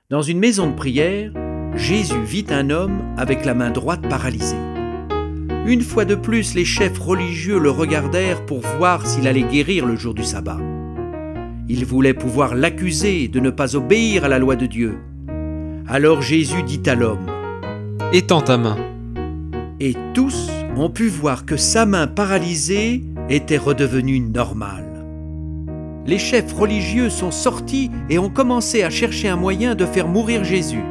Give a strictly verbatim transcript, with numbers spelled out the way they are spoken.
Dans une maison de prière, Jésus vit un homme avec la main droite paralysée. Une fois de plus, les chefs religieux le regardèrent pour voir s'il allait guérir le jour du sabbat. Ils voulaient pouvoir l'accuser de ne pas obéir à la loi de Dieu. Alors Jésus dit à l'homme : « Étends ta main. » Et tous ont pu voir que sa main paralysée était redevenue normale. Les chefs religieux sont sortis et ont commencé à chercher un moyen de faire mourir Jésus.